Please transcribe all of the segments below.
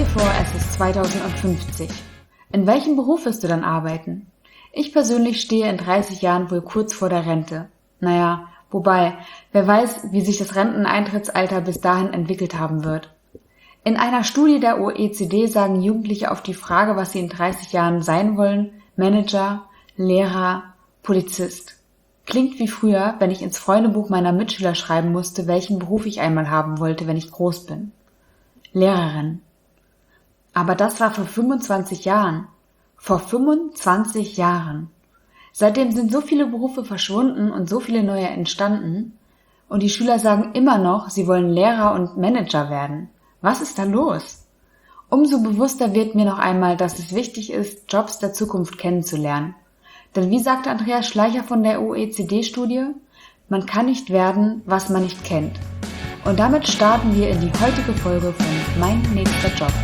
dir vor, es ist 2050. In welchem Beruf wirst du dann arbeiten? Ich persönlich stehe in 30 Jahren wohl kurz vor der Rente. Naja, wobei, wer weiß, wie sich das Renteneintrittsalter bis dahin entwickelt haben wird. In einer Studie der OECD sagen Jugendliche auf die Frage, was sie in 30 Jahren sein wollen, Manager, Lehrer, Polizist. Klingt wie früher, wenn ich ins Freundebuch meiner Mitschüler schreiben musste, welchen Beruf ich einmal haben wollte, wenn ich groß bin. Lehrerin. Aber das war vor 25 Jahren. Vor 25 Jahren. Seitdem sind so viele Berufe verschwunden und so viele neue entstanden. Und die Schüler sagen immer noch, sie wollen Lehrer und Manager werden. Was ist da los? Umso bewusster wird mir noch einmal, dass es wichtig ist, Jobs der Zukunft kennenzulernen. Denn wie sagte Andreas Schleicher von der OECD-Studie, man kann nicht werden, was man nicht kennt. Und damit starten wir in die heutige Folge von Mein nächster Job.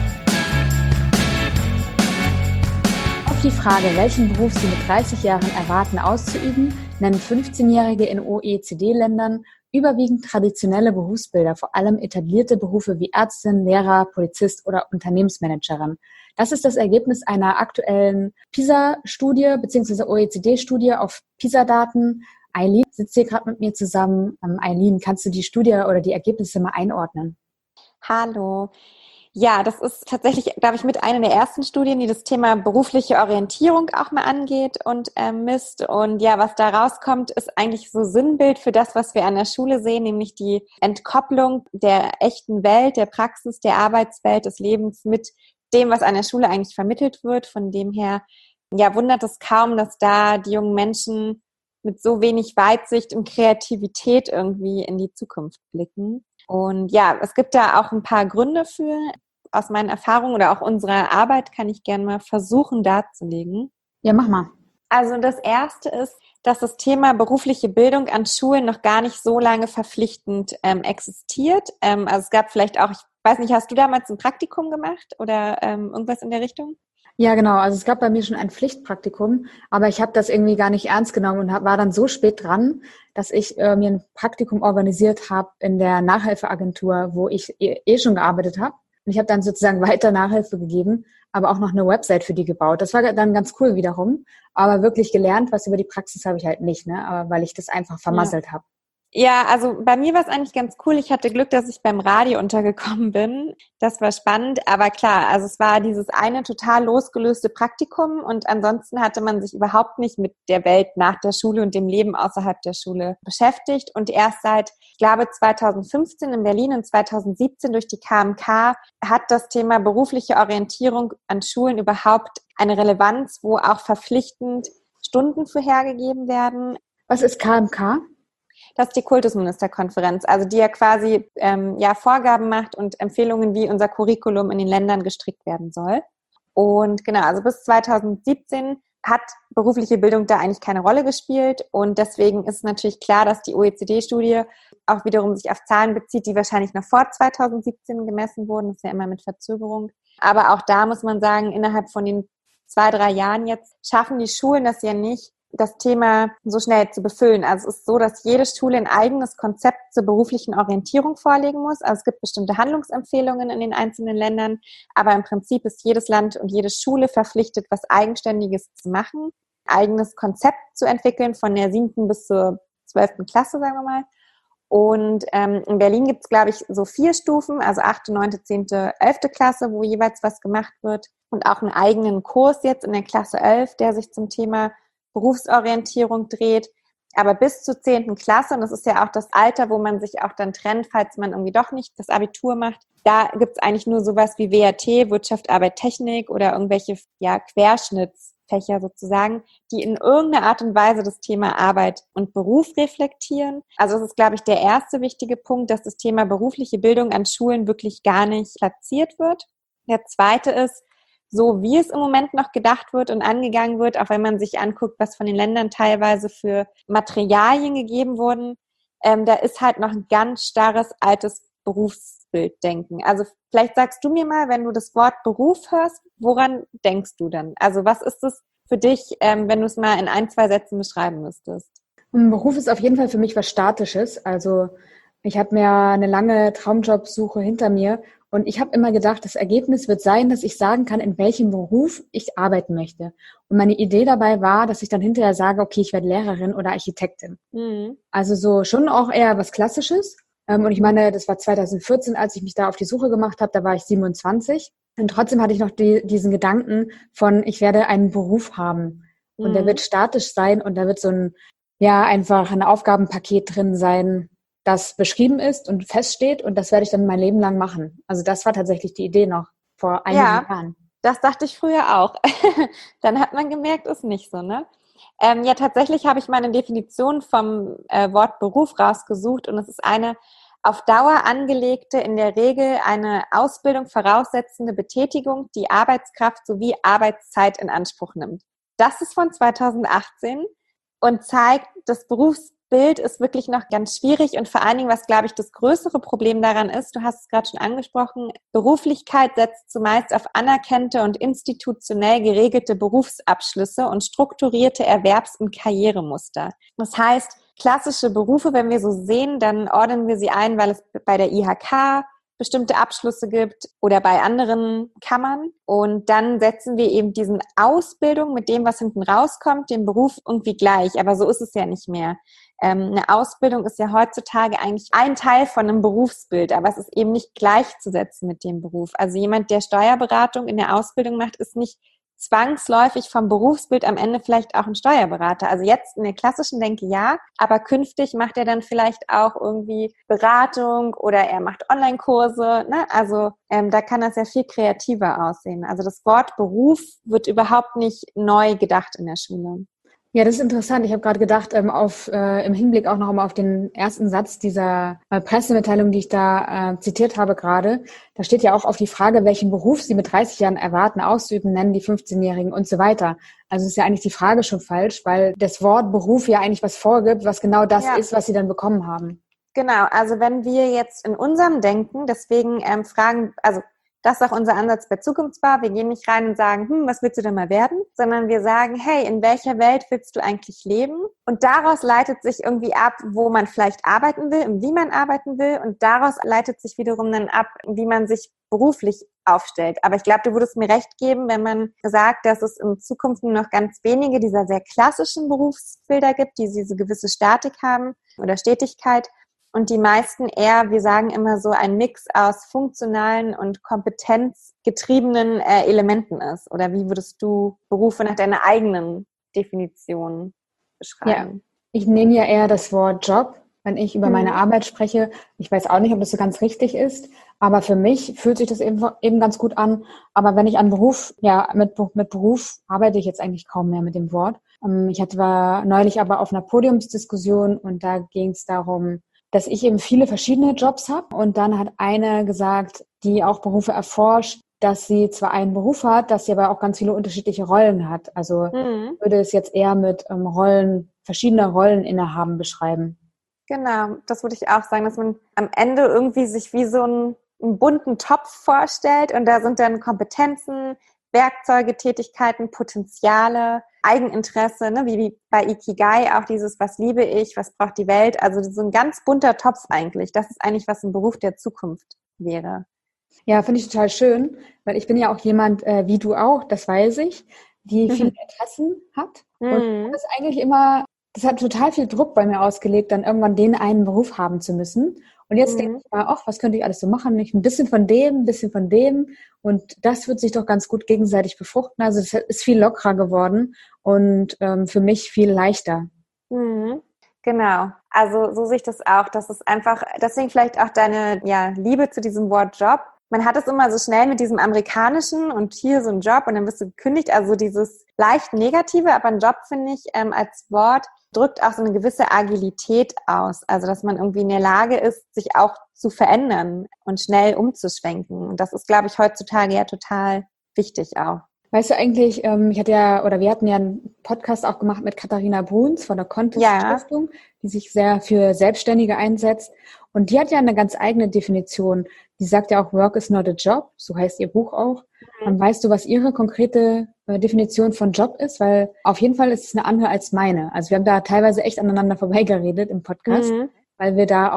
Auf die Frage, welchen Beruf Sie mit 30 Jahren erwarten auszuüben, nennen 15-Jährige in OECD-Ländern überwiegend traditionelle Berufsbilder, vor allem etablierte Berufe wie Ärztin, Lehrer, Polizist oder Unternehmensmanagerin. Das ist das Ergebnis einer aktuellen PISA-Studie bzw. OECD-Studie auf PISA-Daten. Eileen sitzt hier gerade mit mir zusammen. Eileen, kannst du die Studie oder die Ergebnisse mal einordnen? Hallo. Ja, das ist tatsächlich, glaube ich, mit einer der ersten Studien, die das Thema berufliche Orientierung auch mal angeht und misst. Und ja, was da rauskommt, ist eigentlich so Sinnbild für das, was wir an der Schule sehen, nämlich die Entkopplung der echten Welt, der Praxis, der Arbeitswelt, des Lebens mit dem, was an der Schule eigentlich vermittelt wird. Von dem her, ja, wundert es kaum, dass da die jungen Menschen mit so wenig Weitsicht und Kreativität irgendwie in die Zukunft blicken. Und ja, es gibt da auch ein paar Gründe für. Aus meinen Erfahrungen oder auch unserer Arbeit kann ich gerne mal versuchen darzulegen. Ja, mach mal. Also das Erste ist, dass das Thema berufliche Bildung an Schulen noch gar nicht so lange verpflichtend existiert. Also es gab vielleicht auch, ich weiß nicht, hast du damals ein Praktikum gemacht oder irgendwas in der Richtung? Ja, genau. Also es gab bei mir schon ein Pflichtpraktikum, aber ich habe das irgendwie gar nicht ernst genommen und war dann so spät dran, dass ich mir ein Praktikum organisiert habe in der Nachhilfeagentur, wo ich schon gearbeitet habe. Und ich habe dann sozusagen weiter Nachhilfe gegeben, aber auch noch eine Website für die gebaut. Das war dann ganz cool wiederum, aber wirklich gelernt, was über die Praxis habe ich halt nicht, ne? Aber weil ich das einfach vermasselt habe. Ja, also bei mir war es eigentlich ganz cool. Ich hatte Glück, dass ich beim Radio untergekommen bin. Das war spannend, aber klar, also es war dieses eine total losgelöste Praktikum und ansonsten hatte man sich überhaupt nicht mit der Welt nach der Schule und dem Leben außerhalb der Schule beschäftigt. Und erst seit, ich glaube, 2015 in Berlin und 2017 durch die KMK hat das Thema berufliche Orientierung an Schulen überhaupt eine Relevanz, wo auch verpflichtend Stunden für hergegeben werden. Was ist KMK? Das ist die Kultusministerkonferenz, also die ja quasi Vorgaben macht und Empfehlungen, wie unser Curriculum in den Ländern gestrickt werden soll. Und genau, also bis 2017 hat berufliche Bildung da eigentlich keine Rolle gespielt und deswegen ist natürlich klar, dass die OECD-Studie auch wiederum sich auf Zahlen bezieht, die wahrscheinlich noch vor 2017 gemessen wurden, das ist ja immer mit Verzögerung. Aber auch da muss man sagen, innerhalb von den 2-3 Jahren jetzt schaffen die Schulen das ja nicht, das Thema so schnell zu befüllen. Also es ist so, dass jede Schule ein eigenes Konzept zur beruflichen Orientierung vorlegen muss. Also es gibt bestimmte Handlungsempfehlungen in den einzelnen Ländern, aber im Prinzip ist jedes Land und jede Schule verpflichtet, was Eigenständiges zu machen, eigenes Konzept zu entwickeln von der 7. bis zur 12. Klasse, sagen wir mal. Und in Berlin gibt es, glaube ich, so 4 Stufen, also 8., 9., 10., 11. Klasse, wo jeweils was gemacht wird und auch einen eigenen Kurs jetzt in der Klasse 11, der sich zum Thema Berufsorientierung dreht, aber bis zur 10. Klasse, und das ist ja auch das Alter, wo man sich auch dann trennt, falls man irgendwie doch nicht das Abitur macht, da gibt es eigentlich nur sowas wie WAT, Wirtschaft, Arbeit, Technik oder irgendwelche Querschnittsfächer sozusagen, die in irgendeiner Art und Weise das Thema Arbeit und Beruf reflektieren. Also das ist, glaube ich, der erste wichtige Punkt, dass das Thema berufliche Bildung an Schulen wirklich gar nicht platziert wird. Der zweite ist, so wie es im Moment noch gedacht wird und angegangen wird, auch wenn man sich anguckt, was von den Ländern teilweise für Materialien gegeben wurden, da ist halt noch ein ganz starres altes Berufsbilddenken. Also vielleicht sagst du mir mal, wenn du das Wort Beruf hörst, woran denkst du dann? Also was ist es für dich, wenn du es mal in 1, 2 Sätzen beschreiben müsstest? Ein Beruf ist auf jeden Fall für mich was Statisches. Also ich habe mir eine lange Traumjobsuche hinter mir Und ich habe immer gedacht, das Ergebnis wird sein, dass ich sagen kann, in welchem Beruf ich arbeiten möchte. Und meine Idee dabei war, dass ich dann hinterher sage, okay, ich werde Lehrerin oder Architektin. Also so schon auch eher was Klassisches. Und ich meine, das war 2014, als ich mich da auf die Suche gemacht habe, da war ich 27. Und trotzdem hatte ich noch diesen Gedanken von, ich werde einen Beruf haben. Und der wird statisch sein und da wird so einfach ein Aufgabenpaket drin sein, das beschrieben ist und feststeht und das werde ich dann mein Leben lang machen. Also das war tatsächlich die Idee noch vor einigen Jahren. Das dachte ich früher auch. Dann hat man gemerkt, ist nicht so, ne? Ja, tatsächlich habe ich mal eine Definition vom Wort Beruf rausgesucht und es ist eine auf Dauer angelegte, in der Regel eine Ausbildung voraussetzende Betätigung, die Arbeitskraft sowie Arbeitszeit in Anspruch nimmt. Das ist von 2018 und zeigt, das Berufsbild ist wirklich noch ganz schwierig und vor allen Dingen, was, glaube ich, das größere Problem daran ist, du hast es gerade schon angesprochen, Beruflichkeit setzt zumeist auf anerkannte und institutionell geregelte Berufsabschlüsse und strukturierte Erwerbs- und Karrieremuster. Das heißt, klassische Berufe, wenn wir so sehen, dann ordnen wir sie ein, weil es bei der IHK bestimmte Abschlüsse gibt oder bei anderen Kammern. Und dann setzen wir eben diesen Ausbildung mit dem, was hinten rauskommt, den Beruf irgendwie gleich. Aber so ist es ja nicht mehr. Eine Ausbildung ist ja heutzutage eigentlich ein Teil von einem Berufsbild, aber es ist eben nicht gleichzusetzen mit dem Beruf. Also jemand, der Steuerberatung in der Ausbildung macht, ist nicht zwangsläufig vom Berufsbild am Ende vielleicht auch ein Steuerberater. Also jetzt in der klassischen Denke ja, aber künftig macht er dann vielleicht auch irgendwie Beratung oder er macht Online-Kurse. Ne? Also da kann das ja viel kreativer aussehen. Also das Wort Beruf wird überhaupt nicht neu gedacht in der Schule. Ja, das ist interessant. Ich habe gerade gedacht, im Hinblick auch noch mal auf den ersten Satz dieser Pressemitteilung, die ich da zitiert habe gerade. Da steht ja auch auf die Frage, welchen Beruf Sie mit 30 Jahren erwarten, auszuüben, nennen die 15-Jährigen und so weiter. Also ist ja eigentlich die Frage schon falsch, weil das Wort Beruf ja eigentlich was vorgibt, was genau das ist, was Sie dann bekommen haben. Genau, also wenn wir jetzt in unserem Denken, deswegen fragen, also das ist auch unser Ansatz bei Zukunftsbar. Wir gehen nicht rein und sagen, was willst du denn mal werden? Sondern wir sagen, hey, in welcher Welt willst du eigentlich leben? Und daraus leitet sich irgendwie ab, wo man vielleicht arbeiten will und wie man arbeiten will. Und daraus leitet sich wiederum dann ab, wie man sich beruflich aufstellt. Aber ich glaube, du würdest mir recht geben, wenn man sagt, dass es in Zukunft nur noch ganz wenige dieser sehr klassischen Berufsbilder gibt, die diese gewisse Statik haben oder Stetigkeit. Und die meisten eher, wir sagen immer so, ein Mix aus funktionalen und kompetenzgetriebenen Elementen ist. Oder wie würdest du Berufe nach deiner eigenen Definition beschreiben? Ja, ich nehme ja eher das Wort Job, wenn ich über meine Arbeit spreche. Ich weiß auch nicht, ob das so ganz richtig ist, aber für mich fühlt sich das eben ganz gut an. Aber wenn ich an Beruf, mit Beruf arbeite ich jetzt eigentlich kaum mehr mit dem Wort. Ich war neulich aber auf einer Podiumsdiskussion und da ging es darum, dass ich eben viele verschiedene Jobs habe. Und dann hat eine gesagt, die auch Berufe erforscht, dass sie zwar einen Beruf hat, dass sie aber auch ganz viele unterschiedliche Rollen hat. Also würde es jetzt eher mit verschiedene Rollen innehaben beschreiben. Genau, das würde ich auch sagen, dass man am Ende irgendwie sich wie so einen bunten Topf vorstellt und da sind dann Kompetenzen, Werkzeuge, Tätigkeiten, Potenziale, Eigeninteresse, ne, wie bei Ikigai auch dieses, was liebe ich, was braucht die Welt, also so ein ganz bunter Topf eigentlich. Das ist eigentlich, was ein Beruf der Zukunft wäre. Ja, finde ich total schön, weil ich bin ja auch jemand, wie du auch, das weiß ich, die viele Interessen hat. Und das ist eigentlich immer, das hat total viel Druck bei mir ausgelegt, dann irgendwann den einen Beruf haben zu müssen. Und jetzt denke ich mal, ach, was könnte ich alles so machen? Ein bisschen von dem, ein bisschen von dem. Und das wird sich doch ganz gut gegenseitig befruchten. Also es ist viel lockerer geworden und für mich viel leichter. Genau. Also so sehe ich das auch. Das ist einfach, deswegen vielleicht auch deine Liebe zu diesem Wort Job. Man hat es immer so schnell mit diesem amerikanischen und hier so ein Job und dann bist du gekündigt. Also dieses leicht Negative, aber ein Job, finde ich, als Wort drückt auch so eine gewisse Agilität aus. Also dass man irgendwie in der Lage ist, sich auch zu verändern und schnell umzuschwenken. Und das ist, glaube ich, heutzutage ja total wichtig auch. Weißt du eigentlich, wir hatten ja einen Podcast auch gemacht mit Katharina Bruns von der Contest-Stiftung, die sich sehr für Selbstständige einsetzt. Und die hat ja eine ganz eigene Definition. Die sagt ja auch, Work is not a job, so heißt ihr Buch auch. Weißt du, was ihre konkrete Definition von Job ist? Weil auf jeden Fall ist es eine andere als meine. Also wir haben da teilweise echt aneinander vorbeigeredet im Podcast, weil wir da auch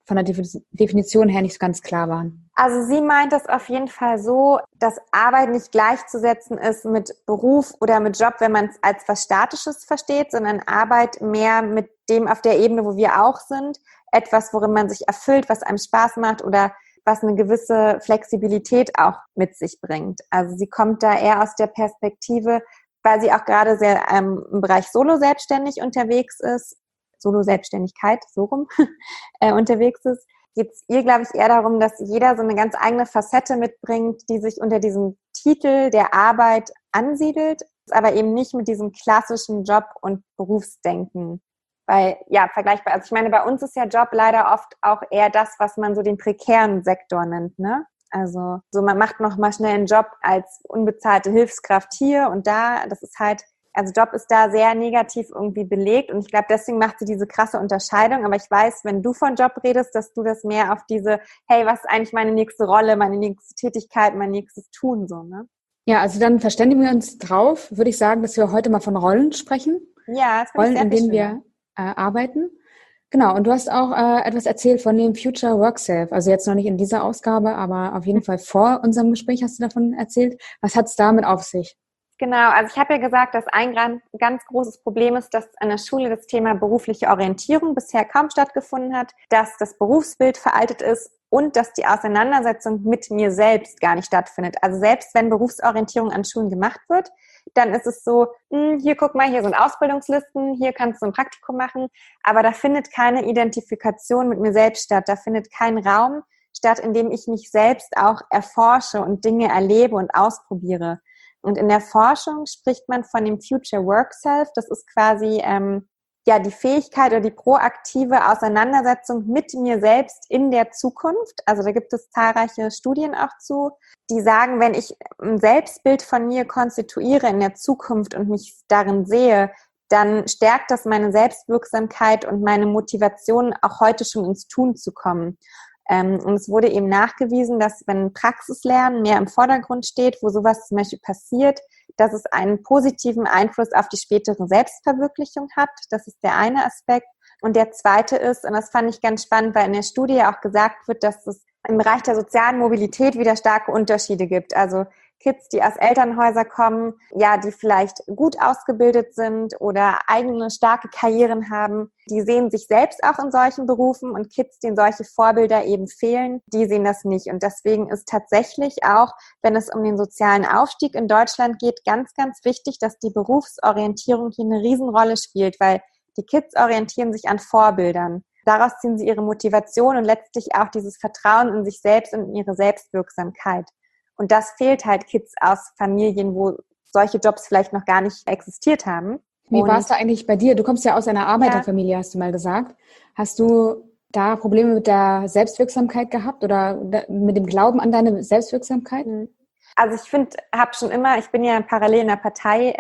von der Definition her nicht so ganz klar waren. Also sie meint es auf jeden Fall so, dass Arbeit nicht gleichzusetzen ist mit Beruf oder mit Job, wenn man es als was Statisches versteht, sondern Arbeit mehr mit dem auf der Ebene, wo wir auch sind, etwas, worin man sich erfüllt, was einem Spaß macht oder was eine gewisse Flexibilität auch mit sich bringt. Also sie kommt da eher aus der Perspektive, weil sie auch gerade sehr im Bereich Solo-selbstständig unterwegs ist, Solo-Selbstständigkeit, so rum, unterwegs ist, geht es ihr, glaube ich, eher darum, dass jeder so eine ganz eigene Facette mitbringt, die sich unter diesem Titel der Arbeit ansiedelt, aber eben nicht mit diesem klassischen Job- und Berufsdenken. Weil, ja, vergleichbar, also ich meine, bei uns ist ja Job leider oft auch eher das, was man so den prekären Sektor nennt, ne? Also so man macht noch mal schnell einen Job als unbezahlte Hilfskraft hier und da. Das ist halt, also Job ist da sehr negativ irgendwie belegt und ich glaube, deswegen macht sie diese krasse Unterscheidung. Aber ich weiß, wenn du von Job redest, dass du das mehr auf diese, hey, was ist eigentlich meine nächste Rolle, meine nächste Tätigkeit, mein nächstes Tun so, ne? Ja, also dann verständigen wir uns drauf, würde ich sagen, dass wir heute mal von Rollen sprechen. Ja, das finde Rollen, ich sehr in denen schön. wir arbeiten. Genau, und du hast auch etwas erzählt von dem Future Work Self. Also jetzt noch nicht in dieser Ausgabe, aber auf jeden Fall vor unserem Gespräch hast du davon erzählt. Was hat es damit auf sich? Genau, also ich habe ja gesagt, dass ein ganz großes Problem ist, dass an der Schule das Thema berufliche Orientierung bisher kaum stattgefunden hat, dass das Berufsbild veraltet ist und dass die Auseinandersetzung mit mir selbst gar nicht stattfindet. Also selbst wenn Berufsorientierung an Schulen gemacht wird, dann ist es so, hier guck mal, hier sind Ausbildungslisten, hier kannst du ein Praktikum machen, aber da findet keine Identifikation mit mir selbst statt, da findet kein Raum statt, in dem ich mich selbst auch erforsche und Dinge erlebe und ausprobiere. Und in der Forschung spricht man von dem Future Work Self. Das ist quasi die Fähigkeit oder die proaktive Auseinandersetzung mit mir selbst in der Zukunft. Also da gibt es zahlreiche Studien auch zu, die sagen, wenn ich ein Selbstbild von mir konstituiere in der Zukunft und mich darin sehe, dann stärkt das meine Selbstwirksamkeit und meine Motivation, auch heute schon ins Tun zu kommen. Und es wurde eben nachgewiesen, dass wenn Praxislernen mehr im Vordergrund steht, wo sowas zum Beispiel passiert, dass es einen positiven Einfluss auf die spätere Selbstverwirklichung hat. Das ist der eine Aspekt. Und der zweite ist, und das fand ich ganz spannend, weil in der Studie auch gesagt wird, dass es im Bereich der sozialen Mobilität wieder starke Unterschiede gibt. Also Kids, die aus Elternhäusern kommen, ja, die vielleicht gut ausgebildet sind oder eigene starke Karrieren haben, die sehen sich selbst auch in solchen Berufen und Kids, denen solche Vorbilder eben fehlen, die sehen das nicht. Und deswegen ist tatsächlich auch, wenn es um den sozialen Aufstieg in Deutschland geht, ganz, ganz wichtig, dass die Berufsorientierung hier eine Riesenrolle spielt, weil die Kids orientieren sich an Vorbildern. Daraus ziehen sie ihre Motivation und letztlich auch dieses Vertrauen in sich selbst und in ihre Selbstwirksamkeit. Und das fehlt halt Kids aus Familien, wo solche Jobs vielleicht noch gar nicht existiert haben. Wie war es da eigentlich bei dir? Du kommst ja aus einer Arbeiterfamilie, hast du mal gesagt. Hast du da Probleme mit der Selbstwirksamkeit gehabt oder mit dem Glauben an deine Selbstwirksamkeit? Also ich ich bin ja parallel in der Partei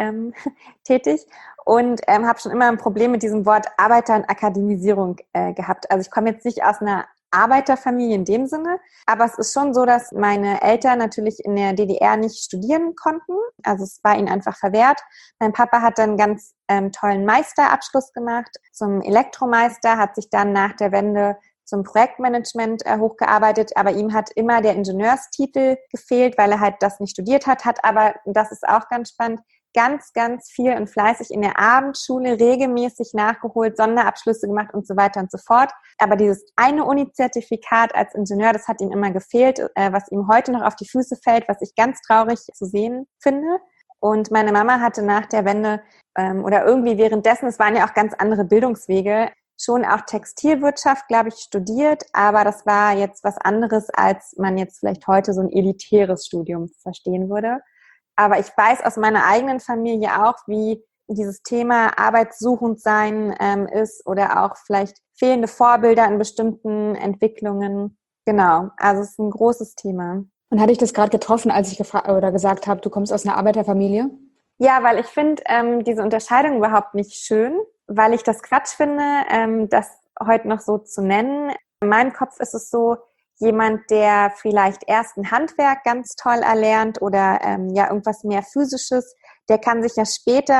tätig und habe schon immer ein Problem mit diesem Wort Arbeiter- und Akademisierung gehabt. Also ich komme jetzt nicht aus einer Arbeiterfamilie in dem Sinne, aber es ist schon so, dass meine Eltern natürlich in der DDR nicht studieren konnten. Also es war ihnen einfach verwehrt. Mein Papa hat dann einen ganz tollen Meisterabschluss gemacht zum Elektromeister, hat sich dann nach der Wende zum Projektmanagement hochgearbeitet, aber ihm hat immer der Ingenieurstitel gefehlt, weil er halt das nicht studiert hat aber, das ist auch ganz spannend, ganz, ganz viel und fleißig in der Abendschule regelmäßig nachgeholt, Sonderabschlüsse gemacht und so weiter und so fort. Aber dieses eine Uni-Zertifikat als Ingenieur, das hat ihm immer gefehlt, was ihm heute noch auf die Füße fällt, was ich ganz traurig zu sehen finde. Und meine Mama hatte nach der Wende oder irgendwie währenddessen, es waren ja auch ganz andere Bildungswege, schon auch Textilwirtschaft, glaube ich, studiert, aber das war jetzt was anderes, als man jetzt vielleicht heute so ein elitäres Studium verstehen würde. Aber ich weiß aus meiner eigenen Familie auch, wie dieses Thema arbeitssuchend sein ist oder auch vielleicht fehlende Vorbilder in bestimmten Entwicklungen. Genau, also es ist ein großes Thema. Und hatte ich das gerade getroffen, als ich gesagt habe, du kommst aus einer Arbeiterfamilie? Ja, weil ich finde diese Unterscheidung überhaupt nicht schön, weil ich das Quatsch finde, das heute noch so zu nennen. In meinem Kopf ist es so, jemand, der vielleicht erst ein Handwerk ganz toll erlernt oder irgendwas mehr Physisches, der kann sich ja später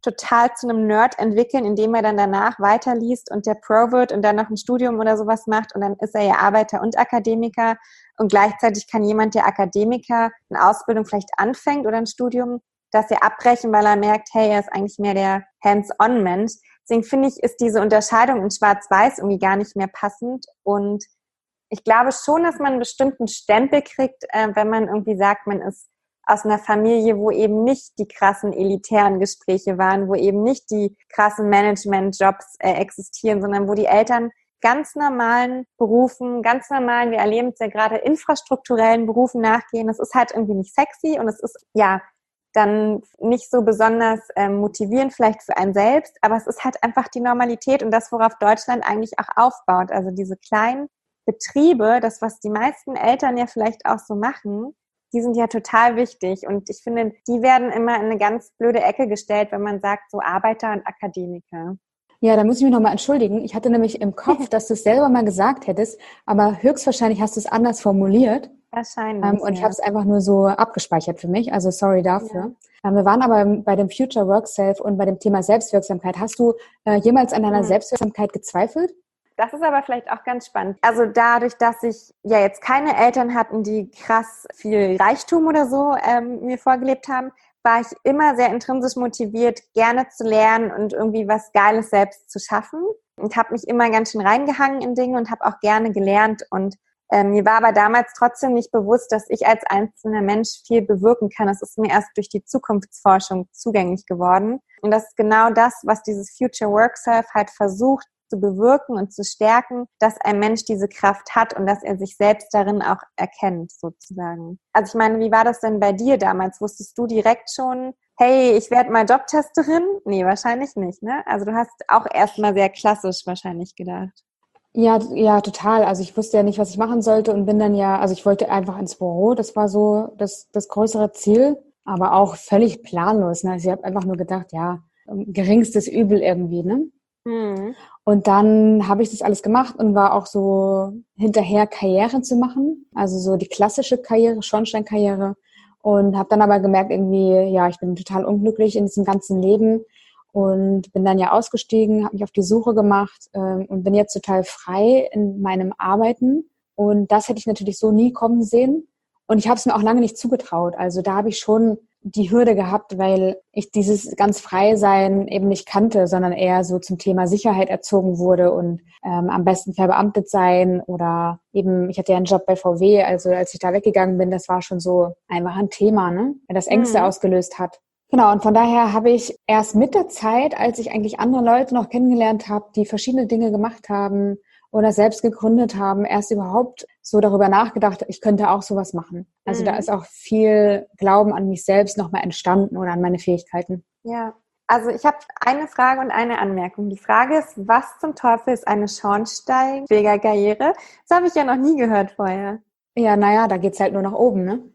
total zu einem Nerd entwickeln, indem er dann danach weiterliest und der Pro wird und dann noch ein Studium oder sowas macht und dann ist er ja Arbeiter und Akademiker und gleichzeitig kann jemand, der Akademiker, eine Ausbildung vielleicht anfängt oder ein Studium, das ja abbrechen, weil er merkt, hey, er ist eigentlich mehr der Hands-on-Mensch. Deswegen finde ich, ist diese Unterscheidung in Schwarz-Weiß irgendwie gar nicht mehr passend und ich glaube schon, dass man einen bestimmten Stempel kriegt, wenn man irgendwie sagt, man ist aus einer Familie, wo eben nicht die krassen elitären Gespräche waren, wo eben nicht die krassen Management-Jobs existieren, sondern wo die Eltern ganz normalen Berufen, ganz normalen, wir erleben es ja gerade, infrastrukturellen Berufen nachgehen. Das ist halt irgendwie nicht sexy und es ist ja dann nicht so besonders motivierend vielleicht für einen selbst, aber es ist halt einfach die Normalität und das, worauf Deutschland eigentlich auch aufbaut. Also diese kleinen Betriebe, das, was die meisten Eltern ja vielleicht auch so machen, die sind ja total wichtig und ich finde, die werden immer in eine ganz blöde Ecke gestellt, wenn man sagt, so Arbeiter und Akademiker. Ja, da muss ich mich nochmal entschuldigen. Ich hatte nämlich im Kopf, dass du es selber mal gesagt hättest, aber höchstwahrscheinlich hast du es anders formuliert. Wahrscheinlich, und ich habe es einfach nur so abgespeichert für mich, also sorry dafür. Ja. Wir waren aber bei dem Future Work Self und bei dem Thema Selbstwirksamkeit. Hast du jemals an deiner Selbstwirksamkeit gezweifelt? Das ist aber vielleicht auch ganz spannend. Also dadurch, dass ich ja jetzt keine Eltern hatten, die krass viel Reichtum oder so mir vorgelebt haben, war ich immer sehr intrinsisch motiviert, gerne zu lernen und irgendwie was Geiles selbst zu schaffen. Und habe mich immer ganz schön reingehangen in Dinge und habe auch gerne gelernt. Und mir war aber damals trotzdem nicht bewusst, dass ich als einzelner Mensch viel bewirken kann. Das ist mir erst durch die Zukunftsforschung zugänglich geworden. Und das ist genau das, was dieses Future Work Self halt versucht zu bewirken und zu stärken, dass ein Mensch diese Kraft hat und dass er sich selbst darin auch erkennt, sozusagen. Also ich meine, wie war das denn bei dir damals? Wusstest du direkt schon, hey, ich werde mal Jobtesterin? Nee, wahrscheinlich nicht, ne? Also du hast auch erstmal sehr klassisch wahrscheinlich gedacht. Ja, ja, total. Also ich wusste ja nicht, was ich machen sollte und bin dann also ich wollte einfach ins Büro. Das war so das größere Ziel, aber auch völlig planlos. Ne? Also ich habe einfach nur gedacht, ja, geringstes Übel irgendwie, ne? Mhm. Und dann habe ich das alles gemacht und war auch so hinterher, Karriere zu machen. Also so die klassische Karriere, Schornsteinkarriere. Und habe dann aber gemerkt, irgendwie, ja, ich bin total unglücklich in diesem ganzen Leben. Und bin dann ja ausgestiegen, habe mich auf die Suche gemacht und bin jetzt total frei in meinem Arbeiten. Und das hätte ich natürlich so nie kommen sehen. Und ich habe es mir auch lange nicht zugetraut. Also da habe ich schon die Hürde gehabt, weil ich dieses ganz Freisein eben nicht kannte, sondern eher so zum Thema Sicherheit erzogen wurde und am besten verbeamtet sein oder eben, ich hatte ja einen Job bei VW, also als ich da weggegangen bin, das war schon so einfach ein Thema, ne, weil das Ängste ausgelöst hat. Genau, und von daher habe ich erst mit der Zeit, als ich eigentlich andere Leute noch kennengelernt habe, die verschiedene Dinge gemacht haben oder selbst gegründet haben, erst überhaupt so darüber nachgedacht, ich könnte auch sowas machen. Also da ist auch viel Glauben an mich selbst nochmal entstanden oder an meine Fähigkeiten. Ja, also ich habe eine Frage und eine Anmerkung. Die Frage ist, was zum Teufel ist eine Schornsteinfegerkarriere? Das habe ich ja noch nie gehört vorher. Ja, naja, da geht's halt nur nach oben, ne?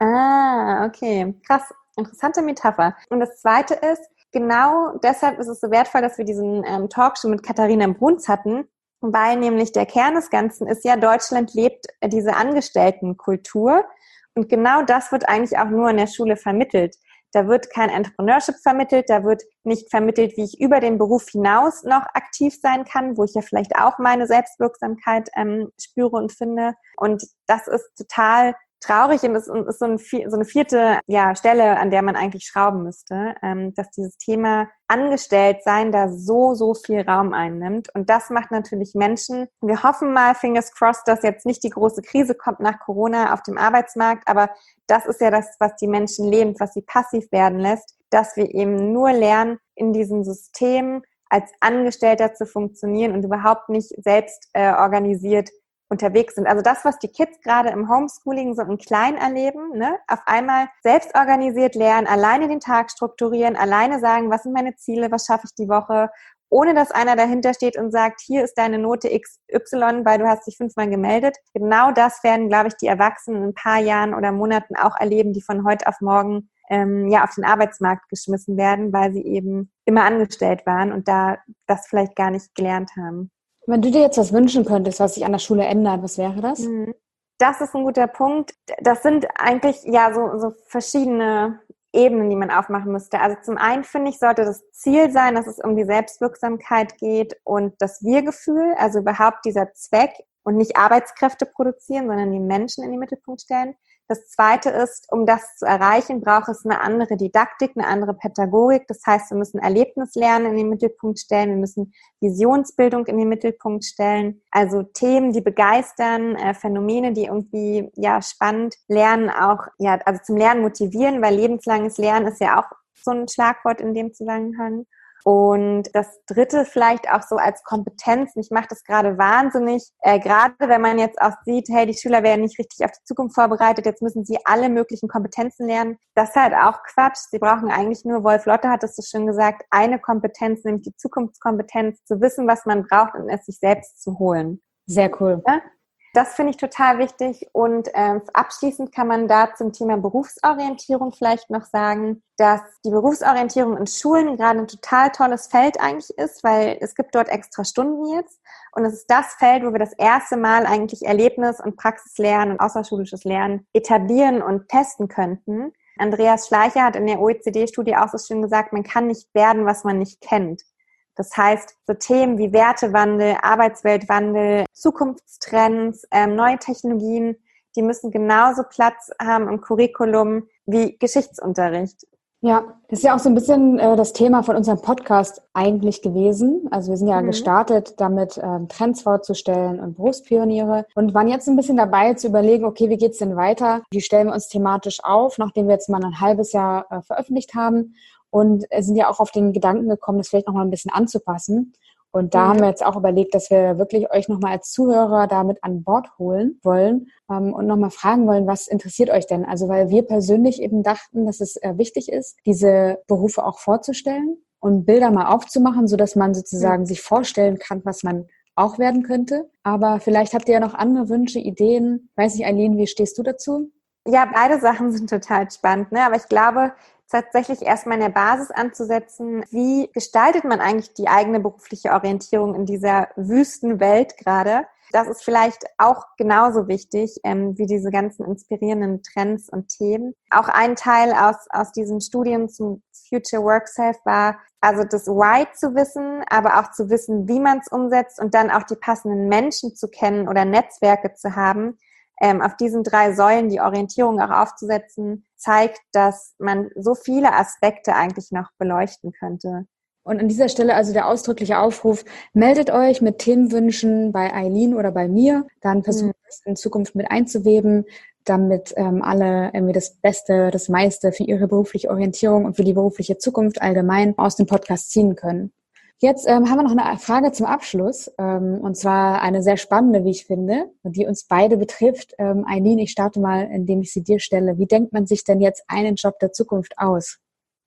Ah, okay. Krass, interessante Metapher. Und das Zweite ist, genau deshalb ist es so wertvoll, dass wir diesen Talk schon mit Katharina Bruns hatten, weil nämlich der Kern des Ganzen ist ja, Deutschland lebt diese Angestelltenkultur und genau das wird eigentlich auch nur in der Schule vermittelt. Da wird kein Entrepreneurship vermittelt, da wird nicht vermittelt, wie ich über den Beruf hinaus noch aktiv sein kann, wo ich ja vielleicht auch meine Selbstwirksamkeit spüre und finde. Und das ist total traurig und es ist so eine vierte Stelle, an der man eigentlich schrauben müsste, dass dieses Thema Angestelltsein da so viel Raum einnimmt. Und das macht natürlich Menschen, wir hoffen mal, fingers crossed, dass jetzt nicht die große Krise kommt nach Corona auf dem Arbeitsmarkt, aber das ist ja das, was die Menschen lebend, was sie passiv werden lässt, dass wir eben nur lernen, in diesem System als Angestellter zu funktionieren und überhaupt nicht selbst organisiert unterwegs sind. Also das, was die Kids gerade im Homeschooling so im Kleinen erleben, ne? Auf einmal selbst organisiert lernen, alleine den Tag strukturieren, alleine sagen, was sind meine Ziele, was schaffe ich die Woche, ohne dass einer dahinter steht und sagt, hier ist deine Note XY, weil du hast dich 5-mal gemeldet. Genau das werden, glaube ich, die Erwachsenen in ein paar Jahren oder Monaten auch erleben, die von heute auf morgen auf den Arbeitsmarkt geschmissen werden, weil sie eben immer angestellt waren und da das vielleicht gar nicht gelernt haben. Wenn du dir jetzt was wünschen könntest, was sich an der Schule ändert, was wäre das? Das ist ein guter Punkt. Das sind eigentlich so verschiedene Ebenen, die man aufmachen müsste. Also zum einen finde ich, sollte das Ziel sein, dass es um die Selbstwirksamkeit geht und das Wir-Gefühl, also überhaupt dieser Zweck und nicht Arbeitskräfte produzieren, sondern die Menschen in den Mittelpunkt stellen. Das Zweite ist, um das zu erreichen, braucht es eine andere Didaktik, eine andere Pädagogik. Das heißt, wir müssen Erlebnislernen in den Mittelpunkt stellen, wir müssen Visionsbildung in den Mittelpunkt stellen. Also Themen, die begeistern, Phänomene, die irgendwie spannend lernen, auch also zum Lernen motivieren, weil lebenslanges Lernen ist ja auch so ein Schlagwort in dem Zusammenhang. Und das Dritte vielleicht auch so als Kompetenz. Mich macht das gerade wahnsinnig, gerade wenn man jetzt auch sieht, hey, die Schüler werden nicht richtig auf die Zukunft vorbereitet, jetzt müssen sie alle möglichen Kompetenzen lernen. Das ist halt auch Quatsch. Sie brauchen eigentlich nur, Wolf Lotte hat es so schön gesagt, eine Kompetenz, nämlich die Zukunftskompetenz, zu wissen, was man braucht und es sich selbst zu holen. Sehr cool. Ja? Das finde ich total wichtig und abschließend kann man da zum Thema Berufsorientierung vielleicht noch sagen, dass die Berufsorientierung in Schulen gerade ein total tolles Feld eigentlich ist, weil es gibt dort extra Stunden jetzt und es ist das Feld, wo wir das erste Mal eigentlich Erlebnis- und Praxislernen und außerschulisches Lernen etablieren und testen könnten. Andreas Schleicher hat in der OECD-Studie auch so schön gesagt, man kann nicht werden, was man nicht kennt. Das heißt, so Themen wie Wertewandel, Arbeitsweltwandel, Zukunftstrends, neue Technologien, die müssen genauso Platz haben im Curriculum wie Geschichtsunterricht. Ja, das ist ja auch so ein bisschen das Thema von unserem Podcast eigentlich gewesen. Also wir sind ja gestartet, damit Trends vorzustellen und Berufspioniere und waren jetzt ein bisschen dabei zu überlegen, okay, wie geht's denn weiter? Wie stellen wir uns thematisch auf, nachdem wir jetzt mal ein halbes Jahr veröffentlicht haben? Und sind ja auch auf den Gedanken gekommen, das vielleicht nochmal ein bisschen anzupassen. Und da haben wir jetzt auch überlegt, dass wir wirklich euch nochmal als Zuhörer damit an Bord holen wollen und nochmal fragen wollen, was interessiert euch denn? Also weil wir persönlich eben dachten, dass es wichtig ist, diese Berufe auch vorzustellen und Bilder mal aufzumachen, sodass man sozusagen sich vorstellen kann, was man auch werden könnte. Aber vielleicht habt ihr ja noch andere Wünsche, Ideen. Weiß nicht, Eileen, wie stehst du dazu? Ja, beide Sachen sind total spannend, ne? Aber ich glaube, tatsächlich erstmal in der Basis anzusetzen, wie gestaltet man eigentlich die eigene berufliche Orientierung in dieser wüsten Welt gerade? Das ist vielleicht auch genauso wichtig wie diese ganzen inspirierenden Trends und Themen. Auch ein Teil aus diesen Studien zum Future Work Self war, also das Why zu wissen, aber auch zu wissen, wie man es umsetzt und dann auch die passenden Menschen zu kennen oder Netzwerke zu haben, auf diesen 3 Säulen die Orientierung auch aufzusetzen, zeigt, dass man so viele Aspekte eigentlich noch beleuchten könnte. Und an dieser Stelle also der ausdrückliche Aufruf, meldet euch mit Themenwünschen bei Eileen oder bei mir, dann versucht es in Zukunft mit einzuweben, damit alle irgendwie das Beste, das meiste für ihre berufliche Orientierung und für die berufliche Zukunft allgemein aus dem Podcast ziehen können. Jetzt haben wir noch eine Frage zum Abschluss, und zwar eine sehr spannende, wie ich finde, die uns beide betrifft. Eileen, ich starte mal, indem ich sie dir stelle. Wie denkt man sich denn jetzt einen Job der Zukunft aus?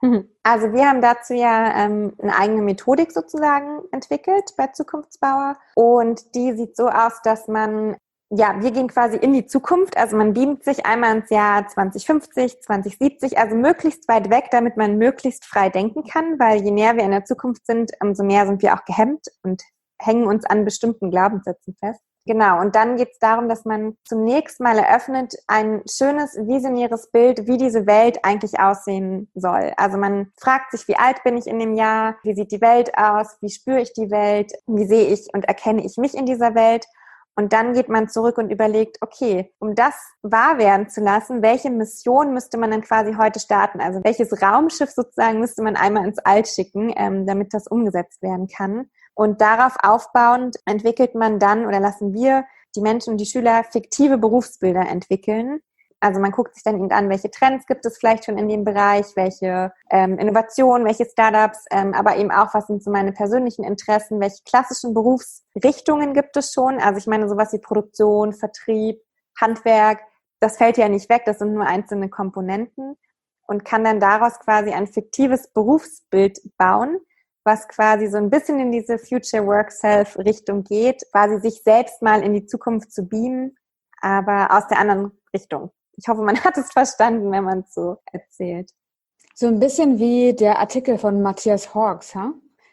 Also wir haben dazu ja eine eigene Methodik sozusagen entwickelt bei Zukunftsbauer und die sieht so aus, dass man wir gehen quasi in die Zukunft, also man beamt sich einmal ins Jahr 2050, 2070, also möglichst weit weg, damit man möglichst frei denken kann, weil je näher wir in der Zukunft sind, umso mehr sind wir auch gehemmt und hängen uns an bestimmten Glaubenssätzen fest. Genau, und dann geht es darum, dass man zunächst mal eröffnet ein schönes, visionäres Bild, wie diese Welt eigentlich aussehen soll. Also man fragt sich, wie alt bin ich in dem Jahr, wie sieht die Welt aus, wie spüre ich die Welt, wie sehe ich und erkenne ich mich in dieser Welt. Und dann geht man zurück und überlegt, okay, um das wahr werden zu lassen, welche Mission müsste man dann quasi heute starten? Also welches Raumschiff sozusagen müsste man einmal ins All schicken, damit das umgesetzt werden kann? Und darauf aufbauend entwickelt man dann oder lassen wir die Menschen und die Schüler fiktive Berufsbilder entwickeln. Also man guckt sich dann eben an, welche Trends gibt es vielleicht schon in dem Bereich, welche Innovationen, welche Startups, aber eben auch, was sind so meine persönlichen Interessen, welche klassischen Berufsrichtungen gibt es schon. Also ich meine sowas wie Produktion, Vertrieb, Handwerk, das fällt ja nicht weg, das sind nur einzelne Komponenten und kann dann daraus quasi ein fiktives Berufsbild bauen, was quasi so ein bisschen in diese Future Work Self Richtung geht, quasi sich selbst mal in die Zukunft zu beamen, aber aus der anderen Richtung. Ich hoffe, man hat es verstanden, wenn man es so erzählt. So ein bisschen wie der Artikel von Matthias Hawkes, ha?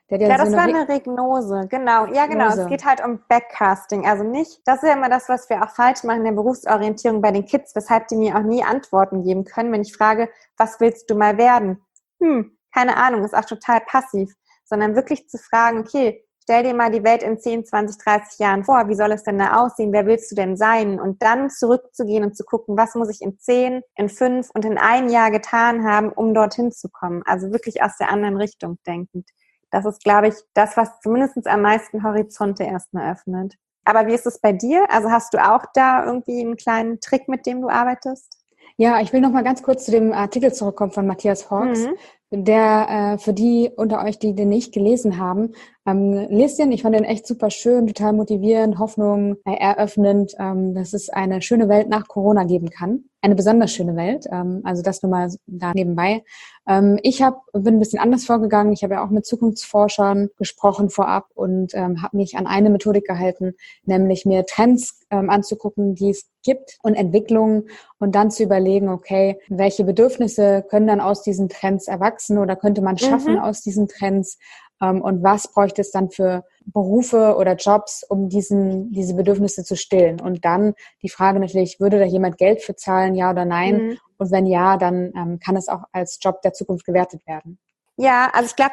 Der hat ja Ja, so das war eine Regnose, genau. Ja, genau. Es geht halt um Backcasting. Also nicht, das ist ja immer das, was wir auch falsch machen in der Berufsorientierung bei den Kids, weshalb die mir auch nie Antworten geben können, wenn ich frage, was willst du mal werden? Keine Ahnung, ist auch total passiv. Sondern wirklich zu fragen, okay, stell dir mal die Welt in 10, 20, 30 Jahren vor, wie soll es denn da aussehen, wer willst du denn sein? Und dann zurückzugehen und zu gucken, was muss ich in 10, in 5 und in 1 Jahr getan haben, um dorthin zu kommen. Also wirklich aus der anderen Richtung denkend. Das ist, glaube ich, das, was zumindest am meisten Horizonte erstmal öffnet. Aber wie ist es bei dir? Also hast du auch da irgendwie einen kleinen Trick, mit dem du arbeitest? Ja, ich will noch mal ganz kurz zu dem Artikel zurückkommen von Matthias Hawkes, der für die unter euch, die den nicht gelesen haben, lest den. Ich fand den echt super schön, total motivierend, Hoffnung eröffnend, dass es eine schöne Welt nach Corona geben kann. Eine besonders schöne Welt. Also das nur mal da nebenbei. Ich bin ein bisschen anders vorgegangen. Ich habe ja auch mit Zukunftsforschern gesprochen vorab und habe mich an eine Methodik gehalten, nämlich mir Trends anzugucken, die es gibt und Entwicklungen und dann zu überlegen, okay, welche Bedürfnisse können dann aus diesen Trends erwachsen oder könnte man schaffen aus diesen Trends und was bräuchte es dann für Berufe oder Jobs, um diese Bedürfnisse zu stillen. Und dann die Frage natürlich, würde da jemand Geld für zahlen, ja oder nein? Und wenn ja, dann kann es auch als Job der Zukunft gewertet werden. Ja, also ich glaube,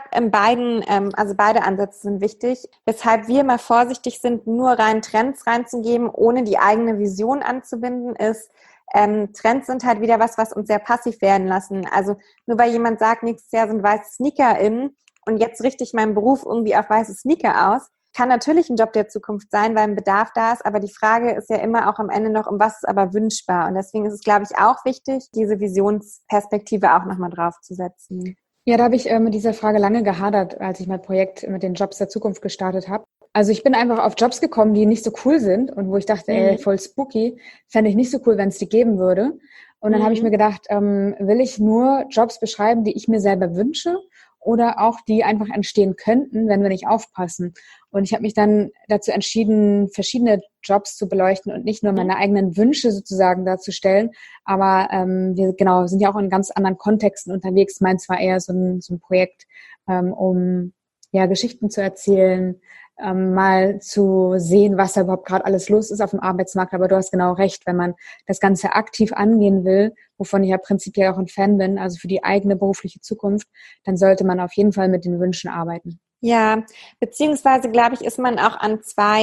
beide Ansätze sind wichtig. Weshalb wir mal vorsichtig sind, nur rein Trends reinzugeben, ohne die eigene Vision anzubinden, ist, Trends sind halt wieder was uns sehr passiv werden lassen. Also nur weil jemand sagt, nächstes Jahr sind weiße Sneaker in und jetzt richte ich meinen Beruf irgendwie auf weiße Sneaker aus, kann natürlich ein Job der Zukunft sein, weil ein Bedarf da ist, aber die Frage ist ja immer auch am Ende noch, um was ist aber wünschbar. Und deswegen ist es, glaube ich, auch wichtig, diese Visionsperspektive auch nochmal draufzusetzen. Ja, da habe ich mit dieser Frage lange gehadert, als ich mein Projekt mit den Jobs der Zukunft gestartet habe. Also ich bin einfach auf Jobs gekommen, die nicht so cool sind und wo ich dachte, voll spooky, fände ich nicht so cool, wenn es die geben würde. Und dann habe ich mir gedacht, will ich nur Jobs beschreiben, die ich mir selber wünsche oder auch die einfach entstehen könnten, wenn wir nicht aufpassen. Und ich habe mich dann dazu entschieden, verschiedene Jobs zu beleuchten und nicht nur meine eigenen Wünsche sozusagen darzustellen. Aber wir sind ja auch in ganz anderen Kontexten unterwegs. Meins war eher so ein Projekt, um Geschichten zu erzählen, mal zu sehen, was da überhaupt gerade alles los ist auf dem Arbeitsmarkt. Aber du hast genau recht, wenn man das Ganze aktiv angehen will, wovon ich ja prinzipiell auch ein Fan bin, also für die eigene berufliche Zukunft, dann sollte man auf jeden Fall mit den Wünschen arbeiten. Ja, beziehungsweise, glaube ich, ist man auch an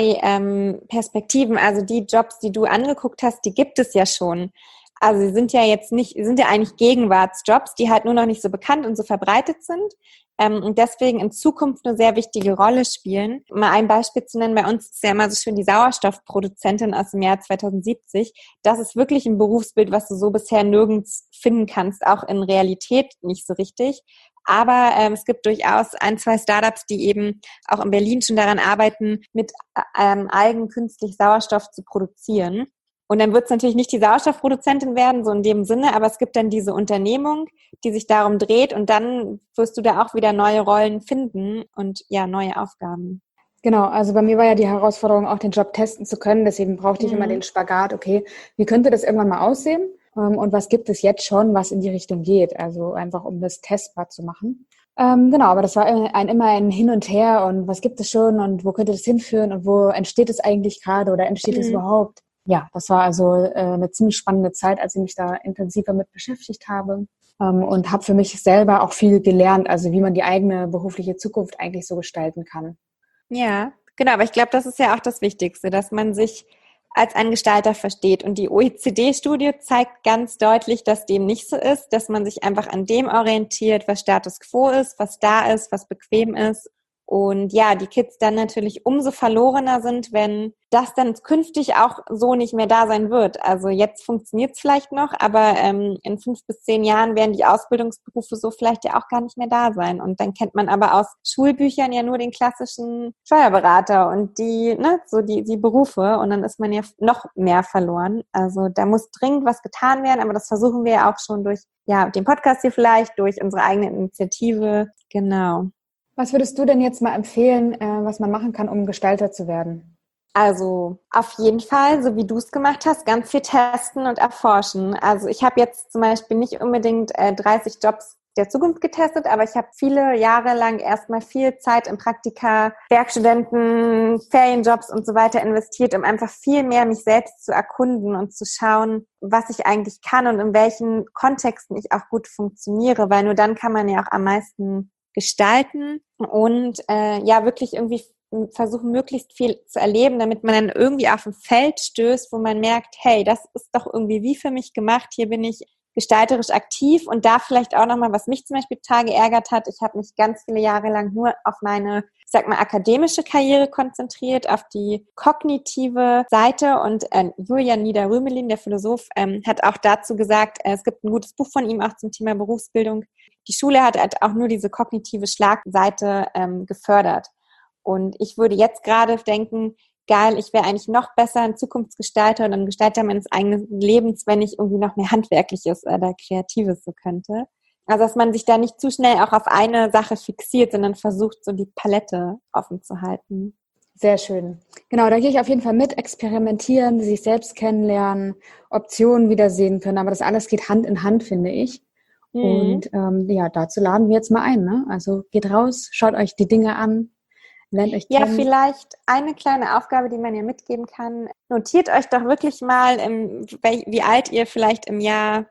2 Perspektiven. Also die Jobs, die du angeguckt hast, die gibt es ja schon. Also sie sind ja eigentlich Gegenwartsjobs, die halt nur noch nicht so bekannt und so verbreitet sind und deswegen in Zukunft eine sehr wichtige Rolle spielen. Mal ein Beispiel zu nennen, bei uns ist ja immer so schön die Sauerstoffproduzentin aus dem Jahr 2070. Das ist wirklich ein Berufsbild, was du so bisher nirgends finden kannst, auch in Realität nicht so richtig. Aber es gibt durchaus 1, 2 Startups, die eben auch in Berlin schon daran arbeiten, mit Algen künstlich Sauerstoff zu produzieren. Und dann wird es natürlich nicht die Sauerstoffproduzentin werden, so in dem Sinne, aber es gibt dann diese Unternehmung, die sich darum dreht und dann wirst du da auch wieder neue Rollen finden und ja, neue Aufgaben. Genau, also bei mir war ja die Herausforderung, auch den Job testen zu können. Deswegen brauchte ich immer den Spagat, okay, wie könnte das irgendwann mal aussehen? Und was gibt es jetzt schon, was in die Richtung geht? Also einfach, um das testbar zu machen. Genau, aber das war immer ein Hin und Her und was gibt es schon und wo könnte das hinführen und wo entsteht es eigentlich gerade oder entsteht es überhaupt? Ja, das war also eine ziemlich spannende Zeit, als ich mich da intensiver mit beschäftigt habe und habe für mich selber auch viel gelernt, also wie man die eigene berufliche Zukunft eigentlich so gestalten kann. Ja, genau, aber ich glaube, das ist ja auch das Wichtigste, dass man sich als ein Gestalter versteht. Und die OECD-Studie zeigt ganz deutlich, dass dem nicht so ist, dass man sich einfach an dem orientiert, was Status quo ist, was da ist, was bequem ist. Und ja, die Kids dann natürlich umso verlorener sind, wenn das dann künftig auch so nicht mehr da sein wird. Also jetzt funktioniert es vielleicht noch, aber in 5 bis 10 Jahren werden die Ausbildungsberufe so vielleicht ja auch gar nicht mehr da sein. Und dann kennt man aber aus Schulbüchern ja nur den klassischen Steuerberater und die Berufe. Und dann ist man ja noch mehr verloren. Also da muss dringend was getan werden, aber das versuchen wir ja auch schon durch den Podcast hier vielleicht, durch unsere eigene Initiative. Genau. Was würdest du denn jetzt mal empfehlen, was man machen kann, um Gestalter zu werden? Also auf jeden Fall, so wie du es gemacht hast, ganz viel testen und erforschen. Also ich habe jetzt zum Beispiel nicht unbedingt 30 Jobs der Zukunft getestet, aber ich habe viele Jahre lang erstmal viel Zeit in Praktika, Werkstudenten, Ferienjobs und so weiter investiert, um einfach viel mehr mich selbst zu erkunden und zu schauen, was ich eigentlich kann und in welchen Kontexten ich auch gut funktioniere, weil nur dann kann man ja auch am meisten gestalten und wirklich irgendwie versuchen, möglichst viel zu erleben, damit man dann irgendwie auf ein Feld stößt, wo man merkt, hey, das ist doch irgendwie wie für mich gemacht, hier bin ich gestalterisch aktiv und da vielleicht auch nochmal, was mich zum Beispiel total geärgert hat, ich habe mich ganz viele Jahre lang nur auf meine, ich sag mal, akademische Karriere konzentriert, auf die kognitive Seite und Julian Nieder-Rümelin, der Philosoph, hat auch dazu gesagt, es gibt ein gutes Buch von ihm auch zum Thema Berufsbildung. Die Schule hat halt auch nur diese kognitive Schlagseite gefördert. Und ich würde jetzt gerade denken, geil, ich wäre eigentlich noch besser ein Zukunftsgestalter und ein Gestalter meines eigenen Lebens, wenn ich irgendwie noch mehr Handwerkliches oder Kreatives so könnte. Also, dass man sich da nicht zu schnell auch auf eine Sache fixiert, sondern versucht, so die Palette offen zu halten. Sehr schön. Genau, da gehe ich auf jeden Fall mit, experimentieren, sich selbst kennenlernen, Optionen wiedersehen können. Aber das alles geht Hand in Hand, finde ich. Und dazu laden wir jetzt mal ein. Ne? Also geht raus, schaut euch die Dinge an. Lernt euch kennen. Ja, vielleicht eine kleine Aufgabe, die man ja mitgeben kann. Notiert euch doch wirklich mal, wie alt ihr vielleicht im Jahr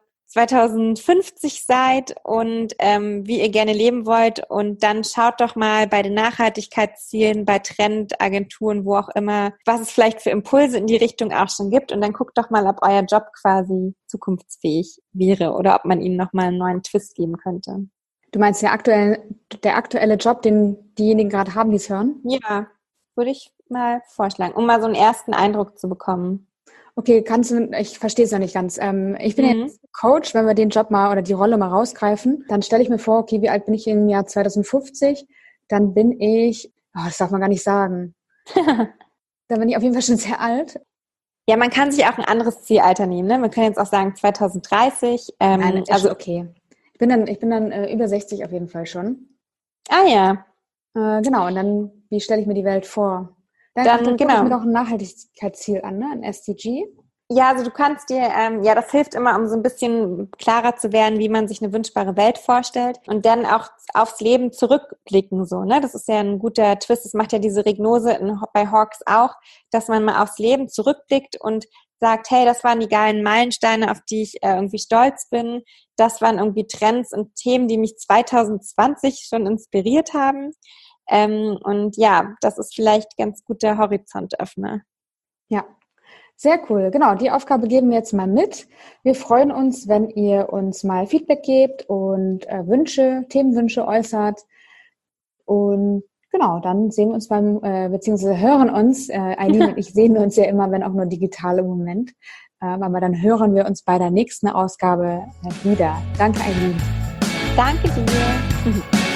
2050 seid und wie ihr gerne leben wollt. Und dann schaut doch mal bei den Nachhaltigkeitszielen, bei Trendagenturen, wo auch immer, was es vielleicht für Impulse in die Richtung auch schon gibt. Und dann guckt doch mal, ob euer Job quasi zukunftsfähig wäre oder ob man ihm nochmal einen neuen Twist geben könnte. Du meinst der aktuelle Job, den diejenigen gerade haben, die es hören? Ja, würde ich mal vorschlagen, um mal so einen ersten Eindruck zu bekommen. Okay, ich verstehe es noch nicht ganz. Ich bin jetzt Coach, wenn wir den Job mal oder die Rolle mal rausgreifen, dann stelle ich mir vor, okay, wie alt bin ich im Jahr 2050? Dann bin ich, das darf man gar nicht sagen. Dann bin ich auf jeden Fall schon sehr alt. Ja, man kann sich auch ein anderes Zielalter nehmen, ne? Wir können jetzt auch sagen 2030. Nein, also okay. Ich bin dann über 60 auf jeden Fall schon. Ah ja. Genau, und dann, wie stelle ich mir die Welt vor? Dann gucke ich mir doch ein Nachhaltigkeitsziel an, ne? Ein SDG. Ja, also du kannst dir, das hilft immer, um so ein bisschen klarer zu werden, wie man sich eine wünschbare Welt vorstellt und dann auch aufs Leben zurückblicken, so, ne? Das ist ja ein guter Twist, das macht ja diese Regnose bei Hawkes auch, dass man mal aufs Leben zurückblickt und sagt, hey, das waren die geilen Meilensteine, auf die ich irgendwie stolz bin. Das waren irgendwie Trends und Themen, die mich 2020 schon inspiriert haben. Und ja, das ist vielleicht ganz guter Horizontöffner. Ja, sehr cool. Genau, die Aufgabe geben wir jetzt mal mit. Wir freuen uns, wenn ihr uns mal Feedback gebt und Themenwünsche äußert. Und genau, dann sehen wir uns beziehungsweise hören uns. Eileen und ich sehen uns ja immer, wenn auch nur digital im Moment. Aber dann hören wir uns bei der nächsten Ausgabe wieder. Danke, Eileen. Danke dir.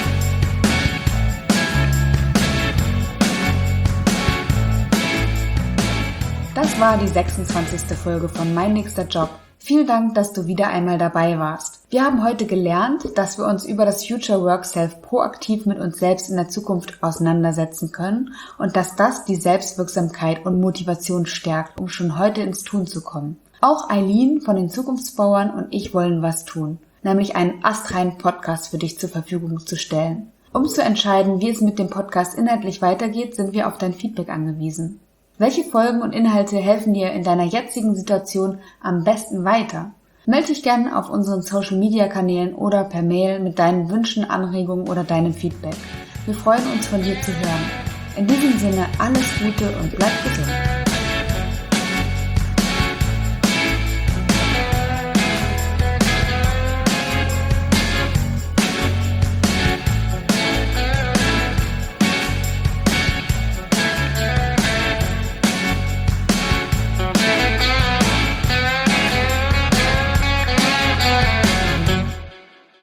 Das war die 26. Folge von Mein nächster Job. Vielen Dank, dass du wieder einmal dabei warst. Wir haben heute gelernt, dass wir uns über das Future Work Self proaktiv mit uns selbst in der Zukunft auseinandersetzen können und dass das die Selbstwirksamkeit und Motivation stärkt, um schon heute ins Tun zu kommen. Auch Eileen von den Zukunftsbauern und ich wollen was tun, nämlich einen astreinen Podcast für dich zur Verfügung zu stellen. Um zu entscheiden, wie es mit dem Podcast inhaltlich weitergeht, sind wir auf dein Feedback angewiesen. Welche Folgen und Inhalte helfen dir in deiner jetzigen Situation am besten weiter? Melde dich gerne auf unseren Social-Media-Kanälen oder per Mail mit deinen Wünschen, Anregungen oder deinem Feedback. Wir freuen uns, von dir zu hören. In diesem Sinne alles Gute und bleib gesund.